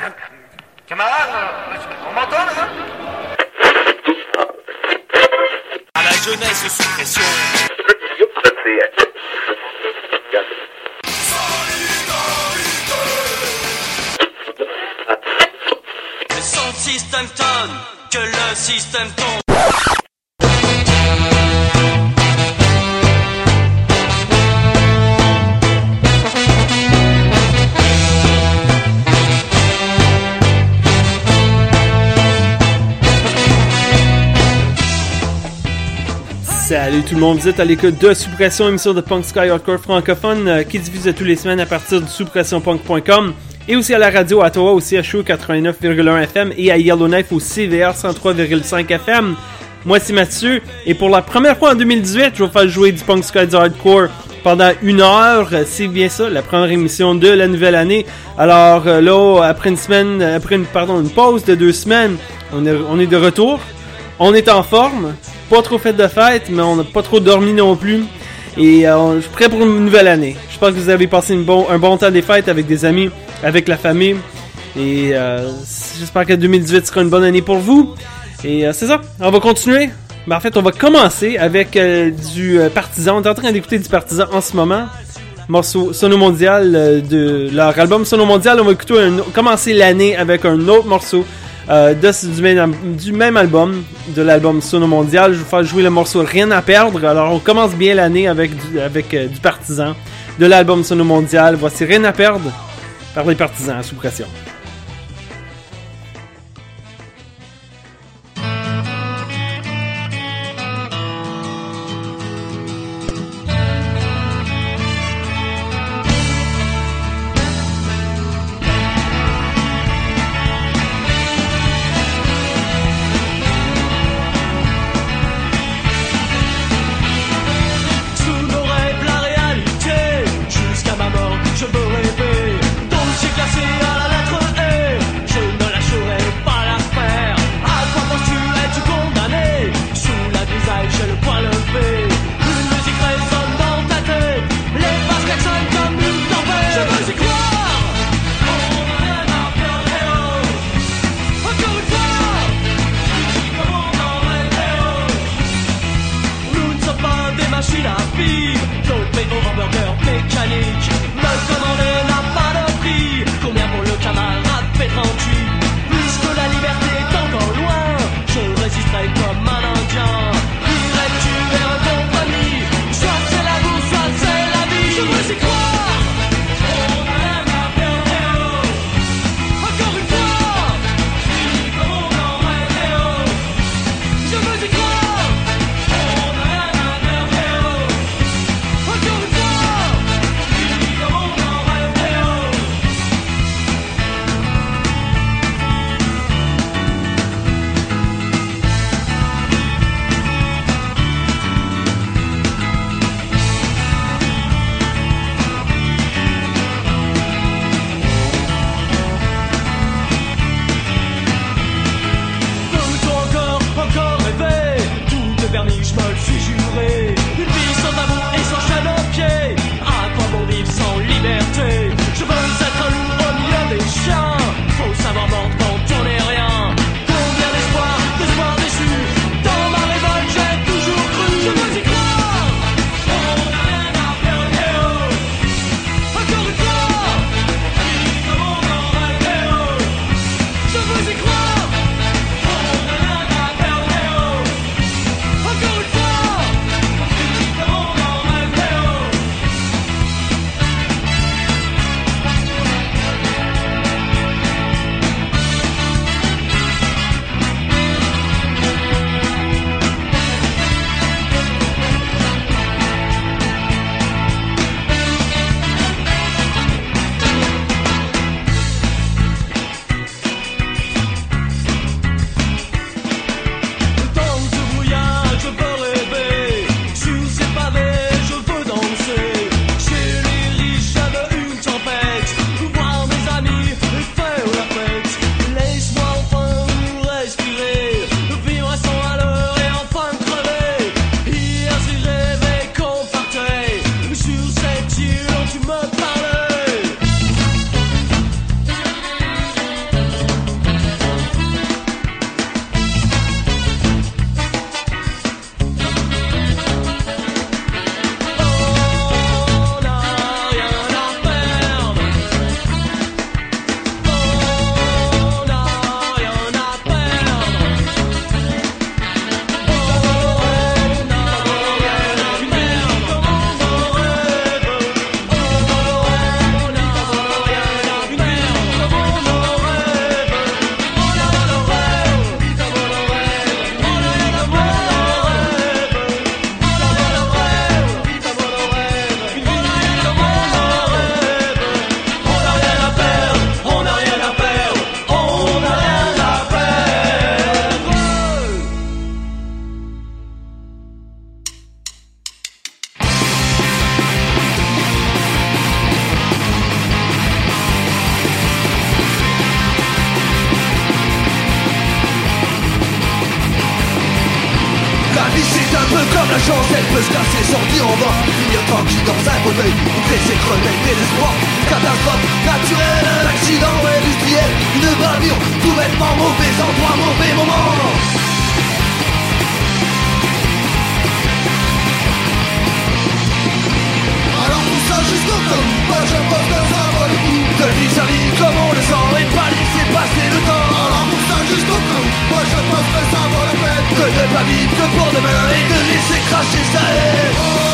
Camarade, on m'entend là? À la jeunesse sous pression. Le son système tonne, que le système tombe. Salut tout le monde, vous êtes à l'écoute de Sous-Pression, émission de Punk Sky Hardcore francophone qui diffuse tous les semaines à partir de sous-pressionpunk.com et aussi à la radio à Ottawa au CHU 89,1 FM et à Yellowknife au CVR 103,5 FM. Moi c'est Mathieu et pour la première fois en 2018, je vais faire jouer du Punk Sky Hardcore pendant 1 heure, c'est bien ça, la première émission de la nouvelle année. Alors là, après une pause de 2 semaines, on est de retour. On est en forme, pas trop fait de fête, mais on n'a pas trop dormi non plus. Et je suis prêt pour une nouvelle année. J'espère que vous avez passé un bon temps des fêtes avec des amis, avec la famille. Et j'espère que 2018 sera une bonne année pour vous. Et c'est ça, on va continuer. Mais en fait, on va commencer avec du Partisan. On est en train d'écouter du Partisan en ce moment. Morceau Sono Mondial de leur album Sono Mondial. On va commencer l'année avec un autre morceau. Du même album, de l'album Sono Mondial. Je vais faire jouer le morceau Rien à perdre. Alors on commence bien l'année avec du Partisan de l'album Sono Mondial. Voici Rien à perdre par les Partisans à Sous-Pression. Je veux rêver, dossier classé à la lettre. un peu comme la chance, elle peut se casser sans dire au revoir. Finir tranquille dans un fauteuil, montrer ses crevettes et l'espoir. Catastrophe naturelle, un accident industriel, une gravure, tout bêtement mauvais endroit, mauvais moment. Alors tout ça juste au cas où, moi je pense que ça vaut le coup de vivre sa vie comme on le sent et pas laisser passer le temps. Alors tout ça juste au cas où, moi je pense que ça vaut la peine que de pas vivre que pour demain et de laisser cracher sa haine.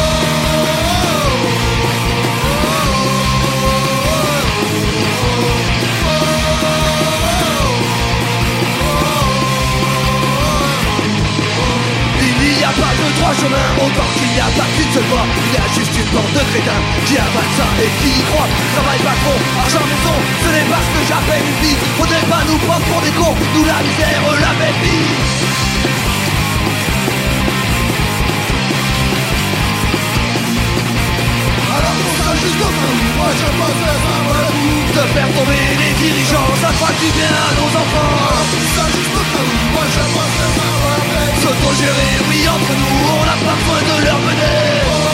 Il n'y a pas de trois chemins, autant qu'il n'y a pas qu'une seule voie. Il y a juste une bande de crétins qui avale ça et qui y croit. Travail patron, argent maison, ce n'est pas ce que j'appelle une vie. Faudrait pas nous prendre pour des cons, nous la misère, la belle vie. Alors pour ça juste au cas où, moi je pense que ça vaut le coup de faire tomber les dirigeants, ça fera du bien à nos enfants. Alors pour ça juste au cas où, moi je pense que ça vaut la peine s'autogérer, oui entre nous, on n'a pas besoin de leur mener.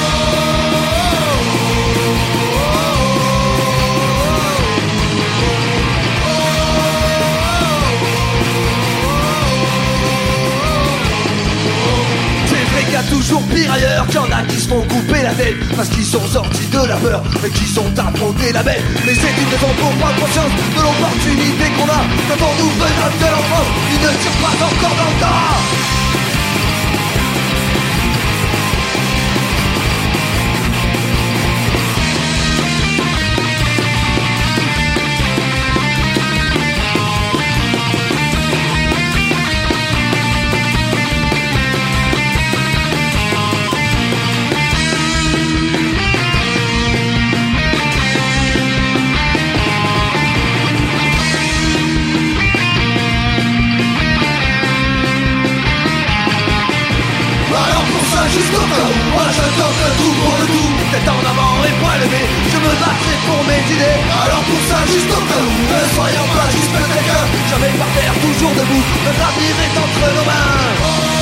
Il y a toujours pire ailleurs, qu'il y en a qui se font couper la tête parce qu'ils sont sortis de la peur et qui sont affrontés la bête. Mais c'est une raison pour prendre conscience de l'opportunité qu'on a quand on nous menace de l'enfance. Il ne tire pas encore dans le tas. Juste au cas où, moi je tente le tout pour le tout. Tête en avant et poing levé, je me battrai pour mes idées. Alors pour ça juste au cas où, ne soyons pas juste quelqu'un. Jamais par terre, toujours debout, notre avenir est entre nos mains.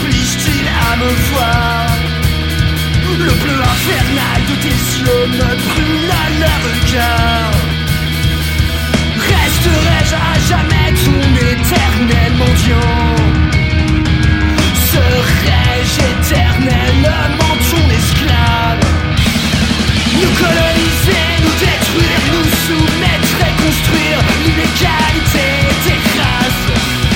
m'oblige-t-il à me voir? Le bleu infernal de tes yeux me brûle à leur regard. Resterai-je à jamais ton éternel mendiant? Serai-je éternellement ton esclave? Nous coloniser, nous détruire, nous soumettre et construire l'inégalité des races.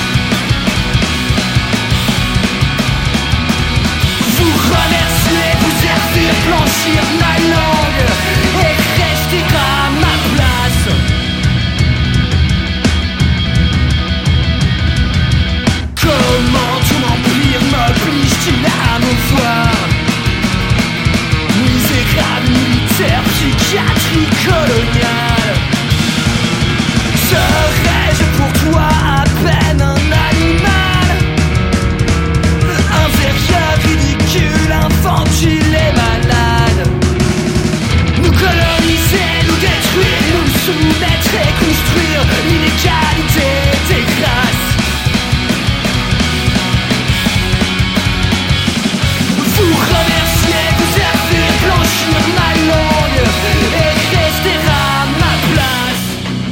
Vous remercier, vous servir, blanchir ma langue et rester à ma place. Comment ton empire m'oblige-t-il à me voir? Misérable militaire, psychiatrie coloniale. Serais-je pour toi à peine un animal? Inférieur, ridicule, infantile et malade. Nous coloniser, nous détruire, nous soumettre et construire l'inégalité des races. Vous remercier, vous servir, blanchir ma langue et rester à ma place.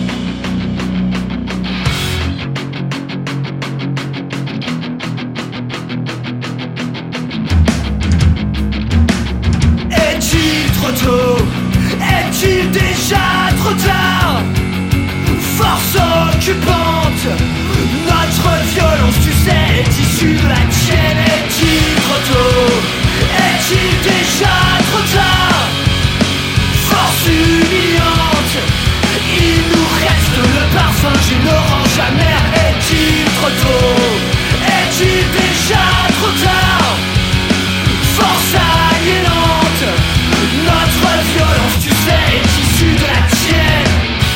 Est-il trop tôt? Est-il déjà trop tard? Force occupante, notre violence, tu sais, est issue de la tienne. Est-il trop tôt? Est-il déjà trop tard? Force humiliante, il nous reste le parfum d'une orange amère. Est-il trop tôt? Est-il déjà trop tard? Force aliénante, notre violence, tu sais, est issue de la tienne.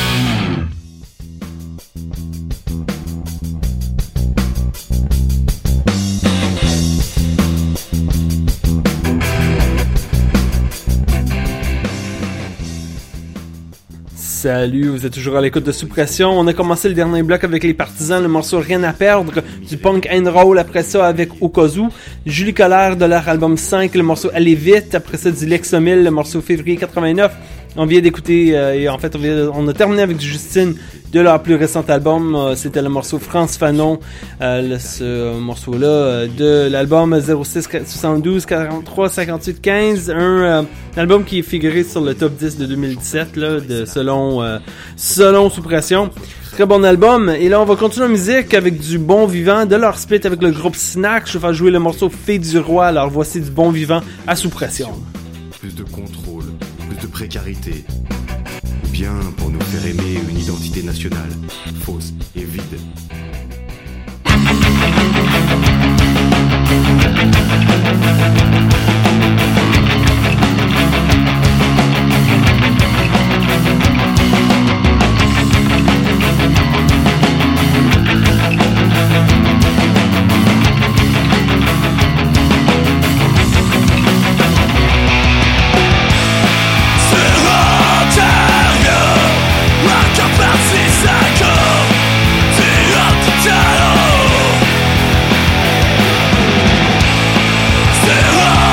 Salut, vous êtes toujours à l'écoute de Suppression. On a commencé le dernier bloc avec les Partisans, le morceau Rien à perdre, du punk and roll, après ça avec Okazu, Julie Colère de leur album 5, le morceau Allez vite, après ça du Lexomil, le morceau Février 89. On vient d'écouter, et en fait on a terminé avec du Justine de leur plus récent album, c'était le morceau France Fanon, ce morceau-là de l'album 06 72 43 58 15, un album qui est figuré sur le top 10 de 2017 là, selon Suppression. Très bon album, et là on va continuer la musique avec du Bon Vivant, de leur split avec le groupe Snack. Je vais faire jouer le morceau Fée du Roi, alors voici du Bon Vivant à Suppression. Plus de contrôle, plus de précarité. Ou bien pour nous faire aimer une identité nationale, fausse et vide. C'est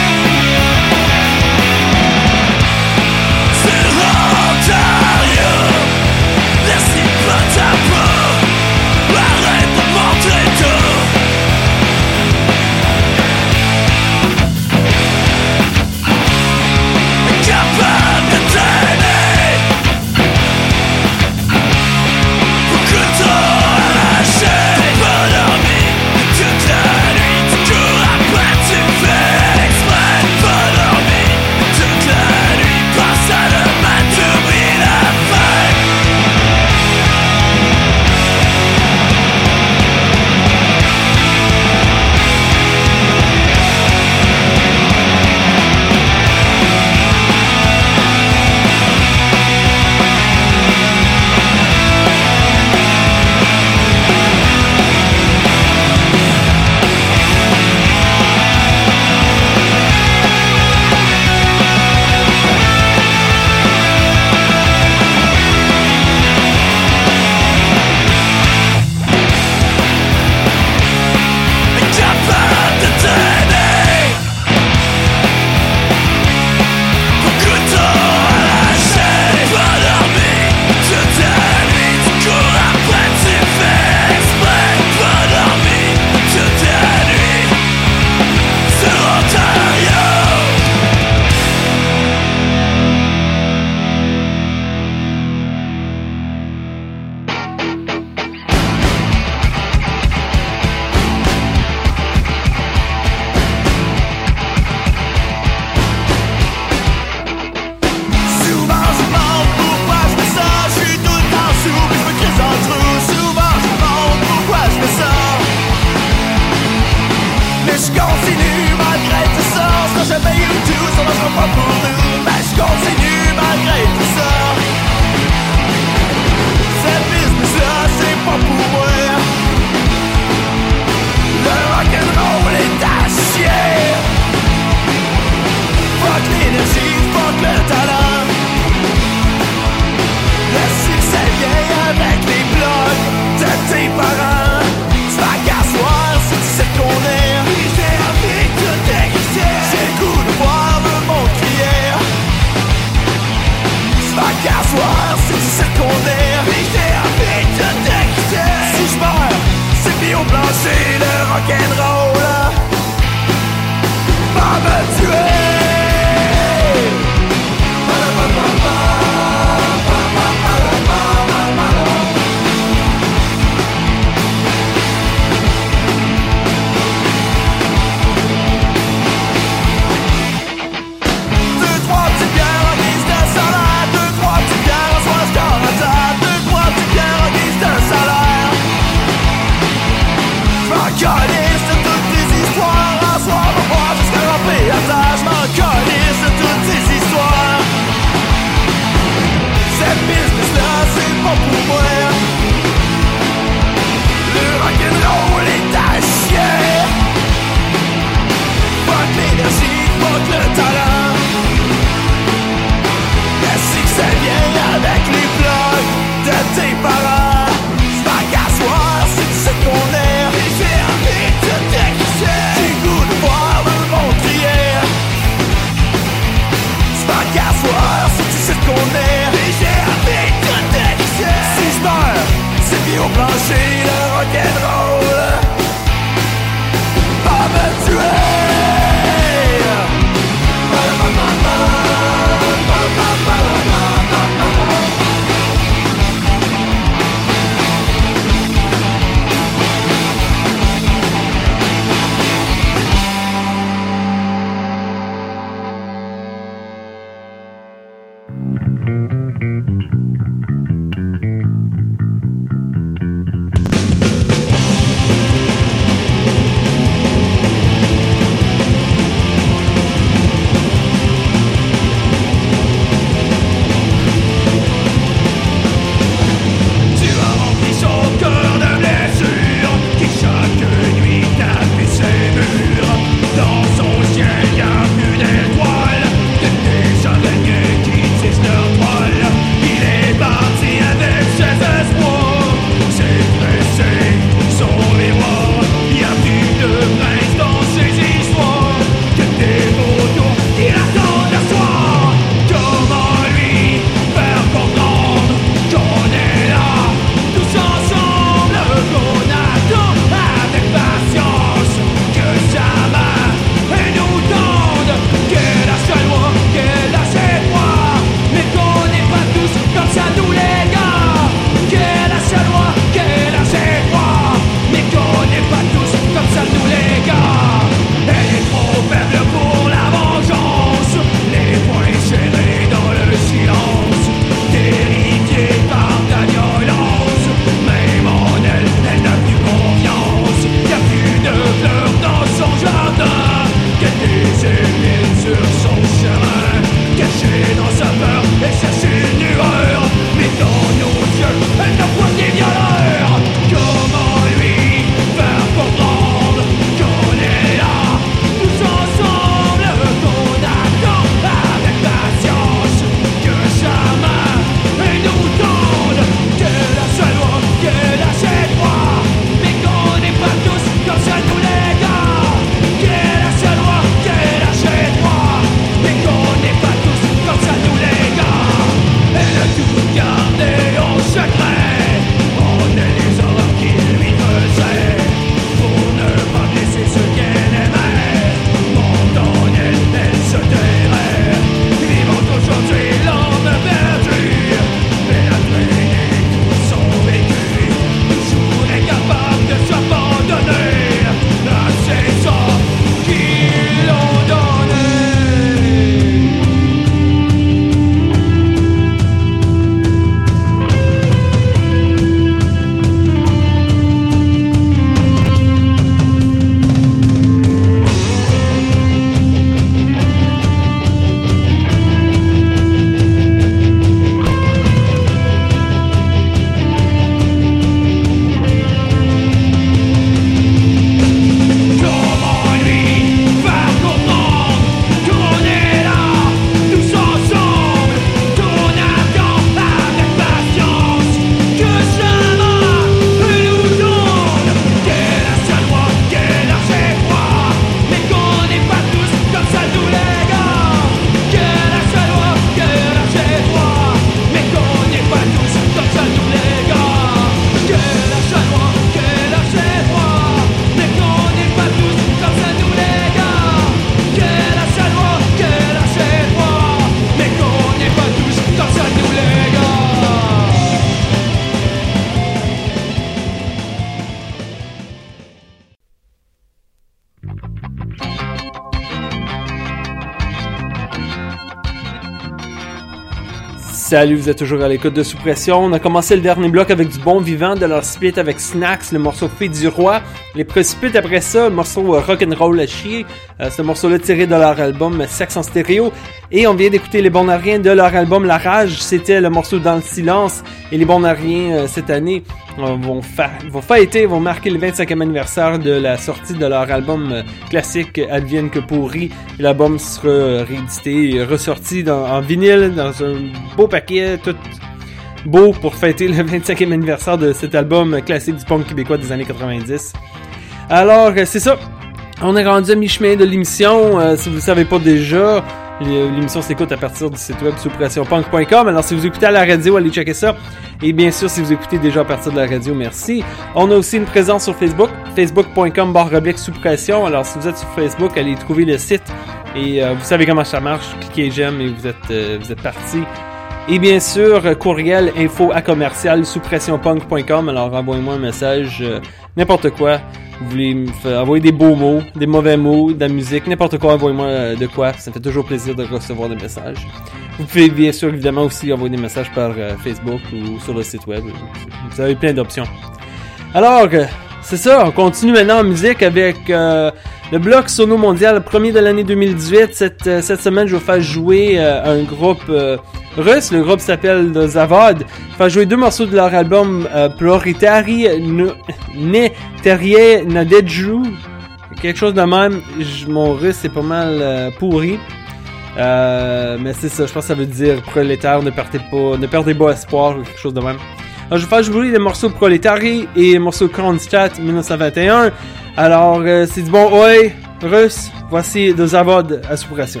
Salut, vous êtes toujours à l'écoute de Sous-Pression. On a commencé le dernier bloc avec du bon vivant, de leur split avec Snacks, le morceau Fille du Roi. Les précipites après ça, le morceau Rock'n'Roll à chier. Ce morceau-là tiré de leur album Sex en stéréo. Et on vient d'écouter Les Bons à Rien de leur album La Rage. C'était le morceau Dans le silence. Et Les Bons à Rien, cette année, vont marquer le 25e anniversaire de la sortie de leur album classique Advienne que pourri. L'album sera réédité et ressorti en vinyle dans un beau paquet, tout beau pour fêter le 25e anniversaire de cet album classique du punk québécois des années 90. Alors, c'est ça. On est rendu à mi-chemin de l'émission. Si vous ne le savez pas déjà, l'émission s'écoute à partir du site web sous-pressionpunk.com. Alors, si vous écoutez à la radio, allez checker ça. Et bien sûr, si vous écoutez déjà à partir de la radio, merci. On a aussi une présence sur Facebook, facebook.com/sous-pression. Alors, si vous êtes sur Facebook, allez trouver le site. Et vous savez comment ça marche. Cliquez j'aime et vous êtes partis. Et bien sûr, courriel info@sous-pressionpunk.com. Alors, envoyez-moi un message, n'importe quoi. Vous voulez me faire envoyer des beaux mots, des mauvais mots, de la musique, n'importe quoi, envoyez-moi de quoi. Ça me fait toujours plaisir de recevoir des messages. Vous pouvez bien sûr évidemment aussi envoyer des messages par Facebook ou sur le site web. Vous avez plein d'options. Alors, c'est ça, on continue maintenant en musique avec le bloc Sono Mondial, le premier de l'année 2018. Cette semaine, je vais faire jouer un groupe russe. Le groupe s'appelle The Zavod. Je vais faire jouer deux morceaux de leur album Proritari Neterie Nadejou. Quelque chose de même. Mon russe est pas mal pourri. Mais c'est ça, je pense que ça veut dire prolétaire, ne perdez pas espoir ou quelque chose de même. Alors, je vais faire jouer les morceaux Prolétari et les morceaux Kronstadt 1921. Alors, c'est du bon oi russe. Voici The Zavod à Sous-Pression.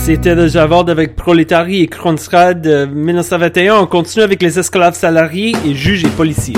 C'était de Javard avec Prolétarie et Kronstrad 1921. On continue avec les esclaves salariés et juges et policiers.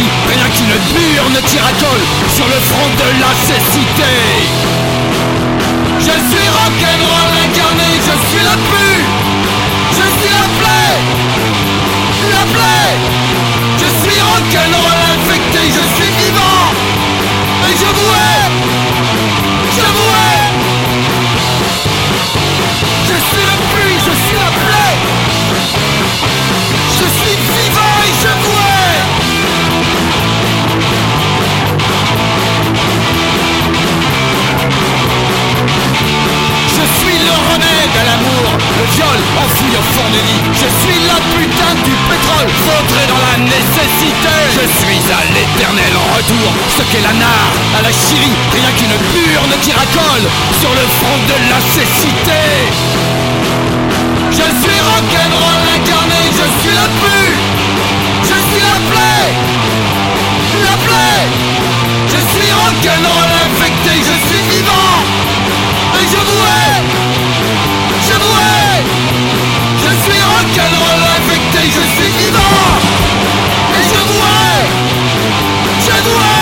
Sur le front de la cécité. Je suis rock'n'roll incarné, je suis la pluie, je suis la plaie, la plaie. Je suis rock'n'roll infecté, je suis vivant, et je vous hais, je vous hais. Je suis la pluie, je suis la plaie, je suis vivant et je vous hais. Je suis le remède à l'amour, le viol enfoui au fond de lit. Je suis la putain du pétrole, vautré dans la nécessité. Je suis à l'éternel retour, ce qu'est la nare à la Chili, rien qu'une burne qui racole sur le front de la cécité. Je suis rock'n'roll incarné, je suis la pluie, je suis la plaie, la plaie. Je suis rock'n'roll infecté, je suis vivant, et je vous hais, je vous hais. Je suis rock'n'roll infecté, je suis vivant, et je vous hais, je vous hais.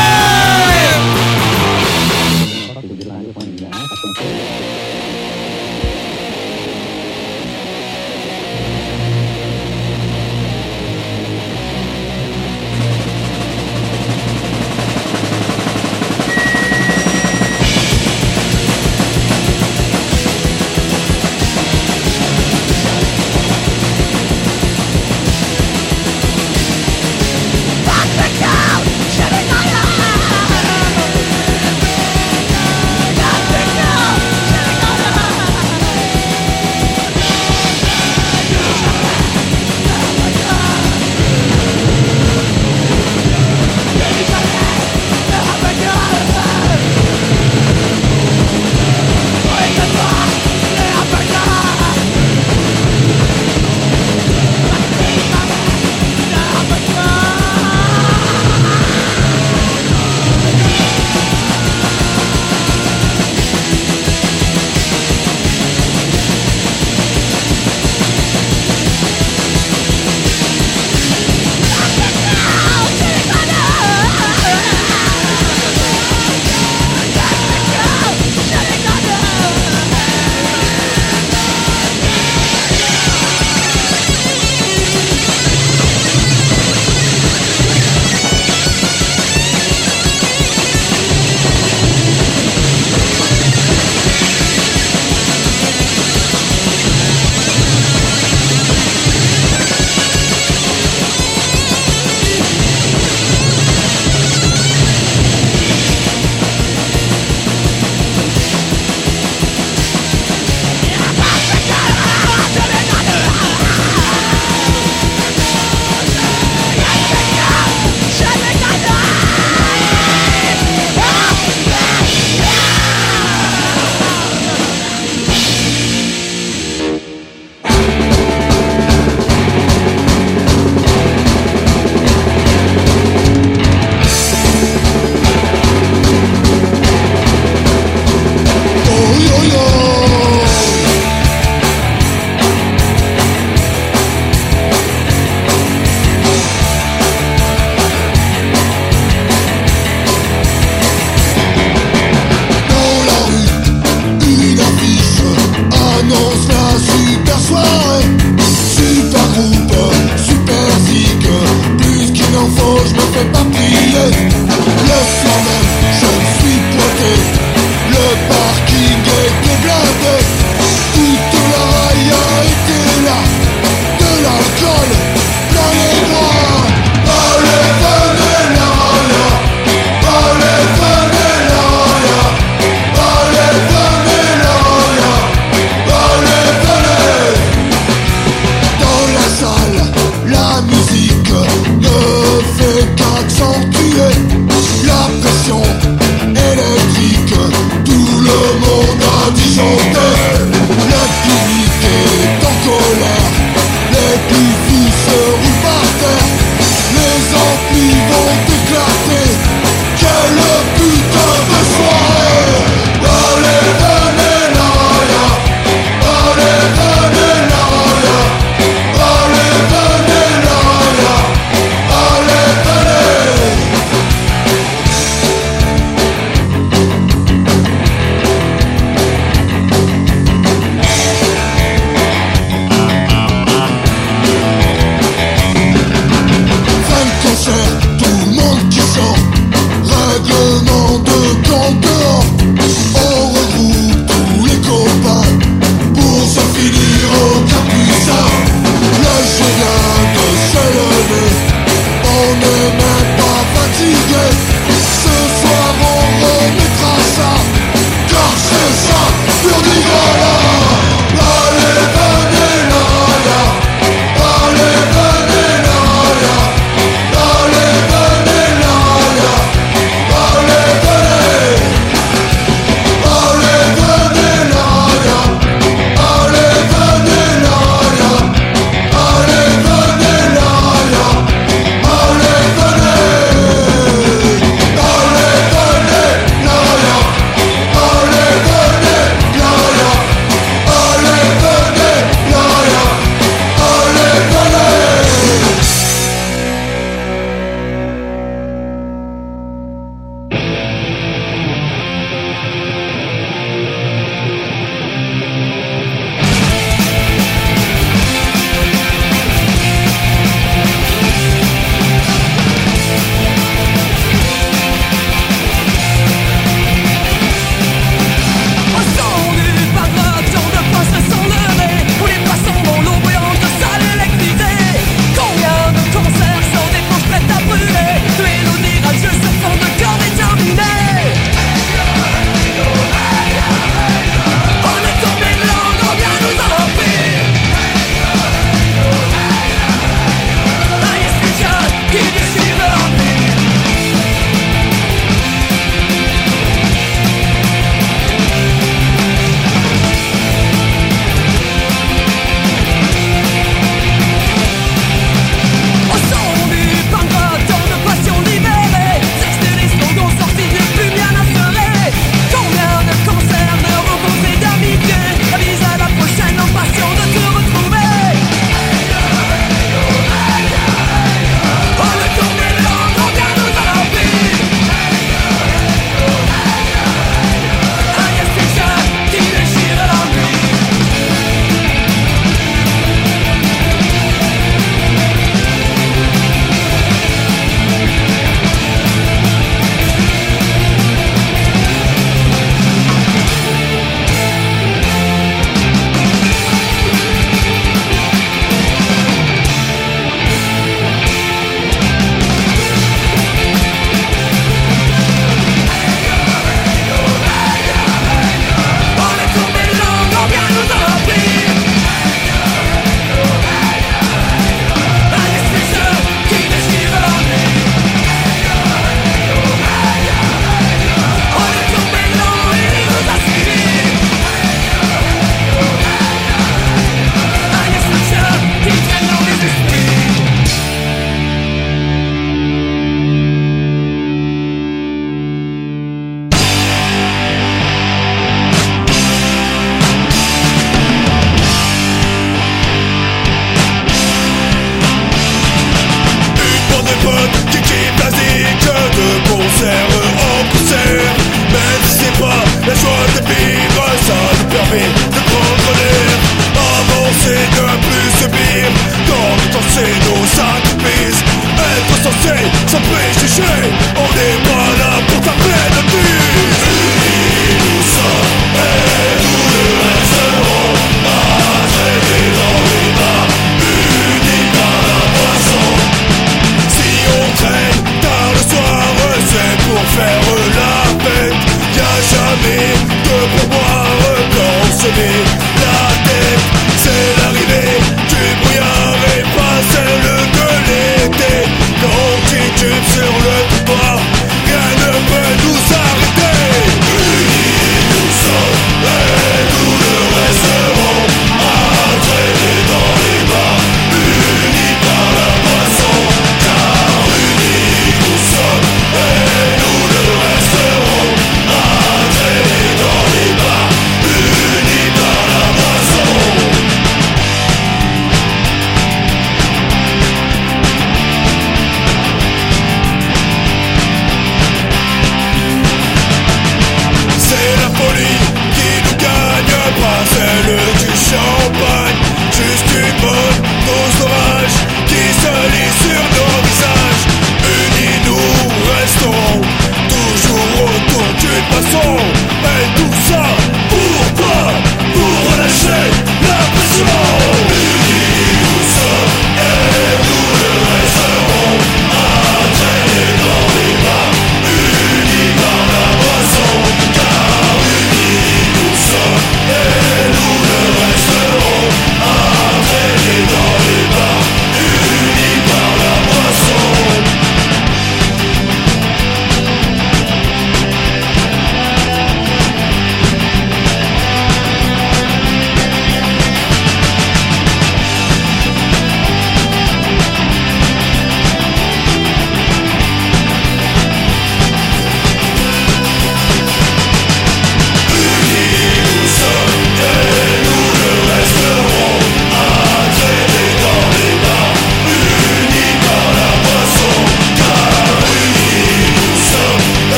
crime d'organiser nos sacrifices. Être censé sans préjugés, on n'est pas là pour taper de bise. Unis nous sommes et nous ne resterons pas traités dans les bas, unis par la poisson. Si on traîne tard le soir, c'est pour faire la fête. Y'a jamais de pourboire quand on se met la tête. C'est l'arrivée du brouillard et pas celle de l'été. Quand on titube sur le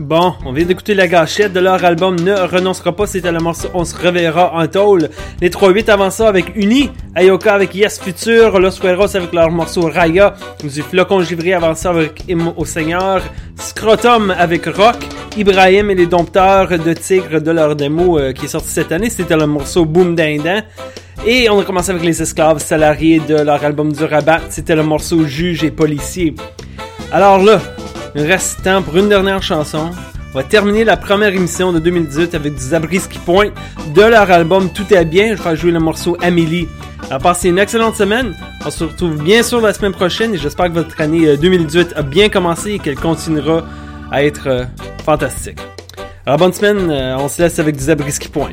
Bon, on vient d'écouter La Gâchette de leur album Ne renoncera pas, c'était le morceau On se reverra en tôle. Les 3-8 avant ça avec Uni, Ayoka avec Yes Future, Los Cueros avec leur morceau Raya, du Flocon Givré avant ça avec Hymne au Seigneur, Scrotum avec Rock, Ibrahim et les Dompteurs de Tigre de leur démo qui est sorti cette année, c'était le morceau Boom Dindan. Et on a commencé avec les Esclaves Salariés de leur album du Rabat, c'était le morceau Juge et Policier. Alors là, il reste temps pour une dernière chanson. On va terminer la première émission de 2018 avec du Zabriskie Point de leur album Tout est bien. Je vais faire jouer le morceau Amélie. Alors passez une excellente semaine. On se retrouve bien sûr la semaine prochaine et j'espère que votre année 2018 a bien commencé et qu'elle continuera à être fantastique. Alors bonne semaine, on se laisse avec du Zabriskie Point.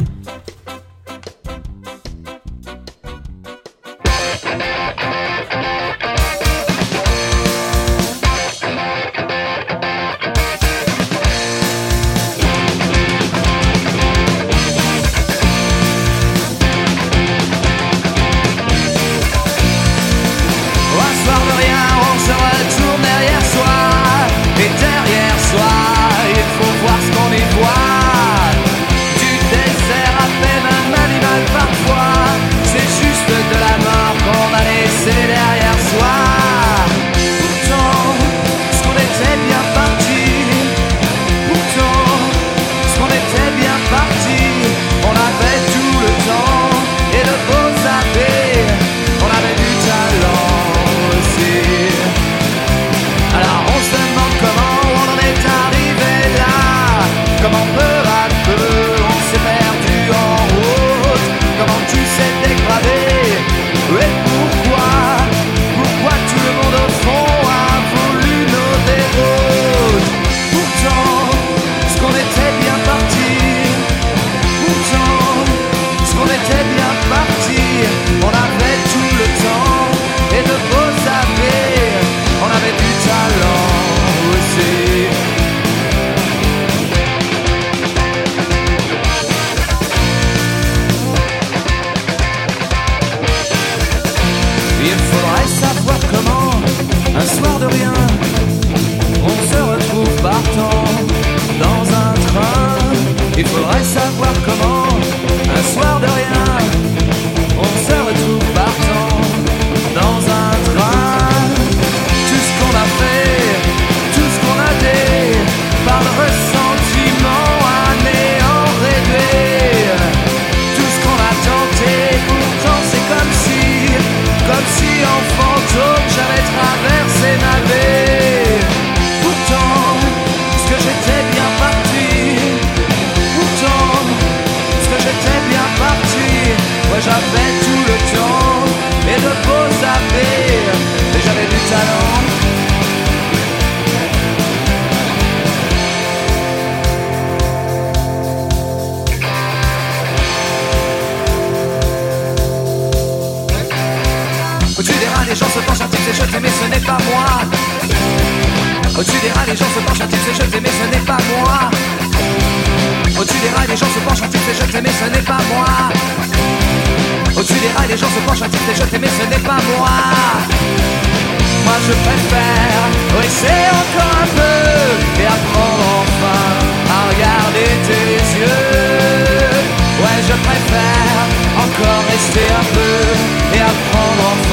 Les gens se penchent un type, c'est jeté, mais ce n'est pas moi. Au-dessus des rails, les gens se penchent un type, c'est jeté, mais ce n'est pas moi. Au-dessus des rails, les gens se penchent un type, c'est jeté, mais ce n'est pas moi. Au-dessus des rails, les gens se penchent un type, c'est jeté, mais ce n'est pas moi. Moi je préfère rester encore un peu et apprendre enfin à regarder tes yeux. Ouais, je préfère encore rester un peu et apprendre enfin